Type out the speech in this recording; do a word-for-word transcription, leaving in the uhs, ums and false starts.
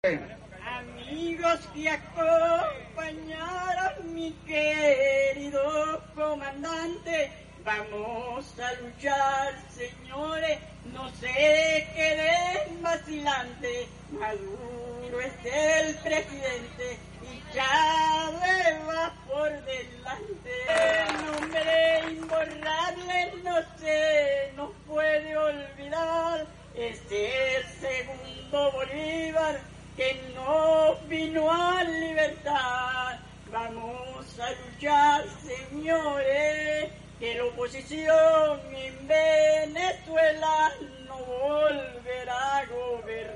Amigos que acompañaron mi querido comandante, vamos a luchar, señores, no se queden vacilantes. Maduro es el presidente y Chávez va por delante. El nombre imborrable no se nos puede olvidar, este segundo Bolívar que nos vino a libertar. Vamos a luchar, señores, que la oposición en Venezuela no volverá a gobernar.